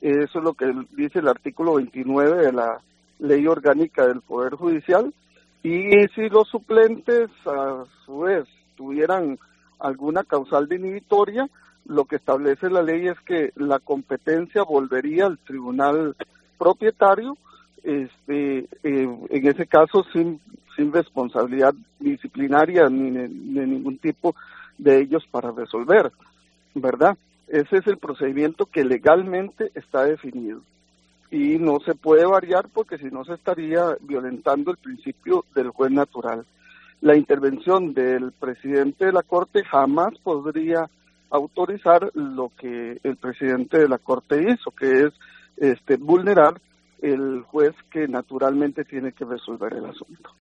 Eso es lo que dice el artículo 29 de la Ley Orgánica del Poder Judicial. Y si los suplentes, a su vez, tuvieran alguna causal de inhibitoria, lo que establece la ley es que la competencia volvería al tribunal propietario, en ese caso sin responsabilidad disciplinaria ni de ningún tipo de ellos para resolver, ¿verdad? Ese es el procedimiento que legalmente está definido y no se puede variar porque si no se estaría violentando el principio del juez natural. La intervención del presidente de la Corte jamás podría autorizar lo que el presidente de la Corte hizo, que es vulnerar el juez que naturalmente tiene que resolver el asunto.